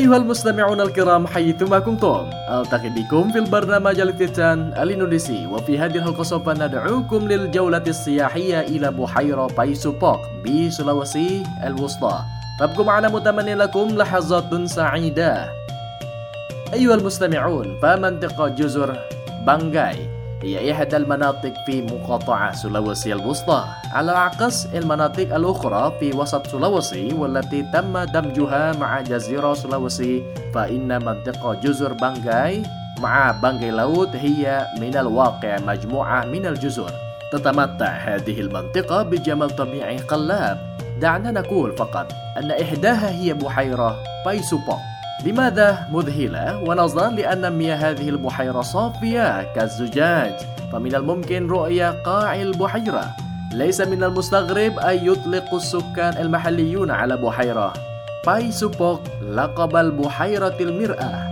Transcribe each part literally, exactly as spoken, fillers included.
أيها المستمعون الكرام حيثما كنتم، ألتقي بكم في البرنامج التيتان الإندونيسي، وفي هذه الحلقة سوف ندعوكم للجولة السياحية إلى بحيرة بايسوبوك بسلوسي الوسطى. فابقوا معنا متمنين لكم لحظات سعيدة. أيها المستمعون، فمنطقة جزر بانجاي هي إحدى المناطق في مقاطعة سلوسي الوسطى، على عكس المناطق الأخرى في وسط سلوسي والتي تم دمجها مع جزيرة سلوسي. فإن منطقة جزر بانجاي مع بانجاي لوت هي من الواقع مجموعة من الجزر تتمتع هذه المنطقة بجمال طبيعي خلاب. دعنا نقول فقط أن إحداها هي بحيرة بايسوبوك. لماذا مذهلة؟ ونظرا لأن مياه هذه البحيرة صافية كالزجاج، فمن الممكن رؤية قاع البحيرة. ليس من المستغرب أن يطلق السكان المحليون على بحيرة بايسوبوك لقب البحيرة المرآة.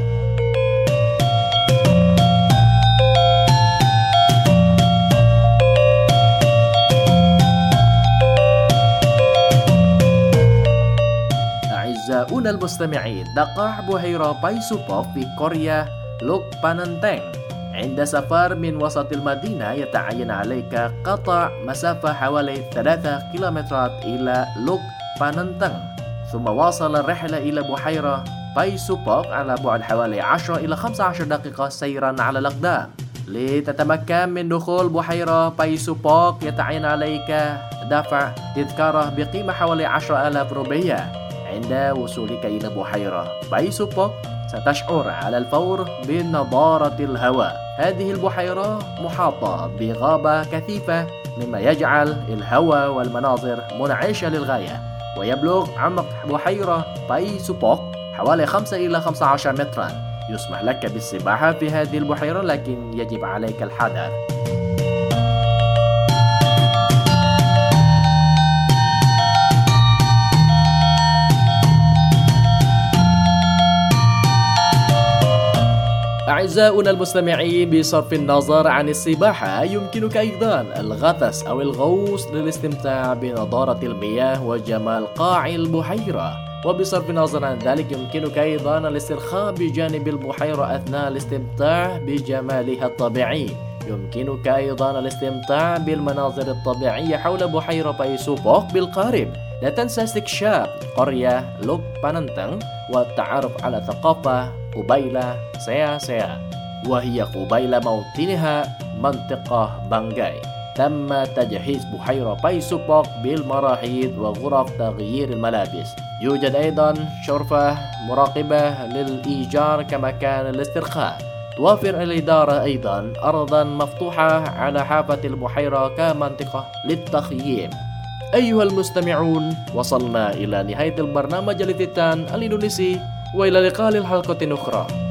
أعزائنا المستمعين، تقع بحيرة بايسوبوك في قرية لوك باننتeng. عند سفر من وسط المدينة يتعين عليك قطع مسافة حوالي ثلاثة كيلومترات إلى لوك باننتeng، ثم واصل الرحلة إلى بحيرة بايسوبوك على بعد حوالي عشرة إلى خمسة عشر دقيقة سيرا على الأقدام. لتتمكن من دخول بحيرة بايسوبوك يتعين عليك دفع تذكرة بقيمة حوالي عشرة آلاف روبية. عند وصولك إلى بحيرة بايسوبوك ستشعر على الفور بنضارة الهواء. هذه البحيرة محاطة بغابة كثيفة، مما يجعل الهواء والمناظر منعشة للغاية. ويبلغ عمق بحيرة بايسوبوك حوالي خمسة إلى خمسة عشر مترا. يسمح لك بالسباحة في هذه البحيرة، لكن يجب عليك الحذر. أعزائنا المستمعين، بصرف النظر عن السباحة يمكنك أيضا الغطس أو الغوص للاستمتاع بنضارة المياه وجمال قاع البحيرة. وبصرف النظر عن ذلك يمكنك أيضا الاسترخاء بجانب البحيرة أثناء الاستمتاع بجمالها الطبيعي. يمكنك أيضا الاستمتاع بالمناظر الطبيعية حول بحيرة بايسوبوك بالقارب. لا تنسى استكشاف قرية لوك باننتeng والتعرف على ثقافة قبيل سيا سيا، وهي قبيل موطنها منطقة بانجاي. تم تجهيز بحيرة بايسوبوك بالمراحيض وغرف تغيير الملابس. يوجد أيضا شرفة مراقبة للإيجار كمكان الاسترخاء. توفر الإدارة أيضا أرضا مفتوحة على حافة البحيرة كمنطقة للتخييم. أيها المستمعون، وصلنا إلى نهاية البرنامج التيتان الإندونيسي، وإلى اللقاء للحلقة أخرى.